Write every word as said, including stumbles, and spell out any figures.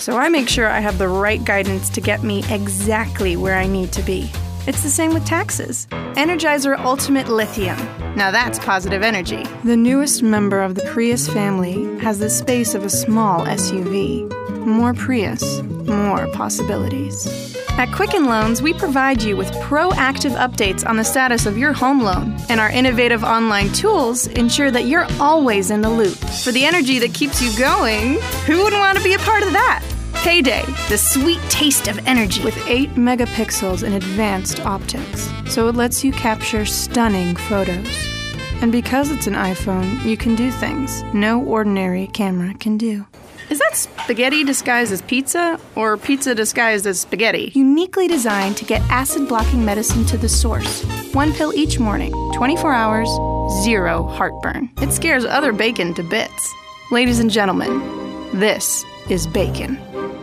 So I make sure I have the right guidance to get me exactly where I need to be. It's the same with taxes. Energizer Ultimate Lithium. Now that's positive energy. The newest member of the Prius family has the space of a small S U V. More Prius, more possibilities. At Quicken Loans, we provide you with proactive updates on the status of your home loan, and our innovative online tools ensure that you're always in the loop. For the energy that keeps you going, who wouldn't want to be a part of that? Payday, the sweet taste of energy. With eight megapixels and advanced optics, so it lets you capture stunning photos. And because it's an iPhone, you can do things no ordinary camera can do. Is that spaghetti disguised as pizza, or pizza disguised as spaghetti? Uniquely designed to get acid-blocking medicine to the source. One pill each morning, twenty-four hours, zero heartburn. It scares other bacon to bits. Ladies and gentlemen, this is bacon.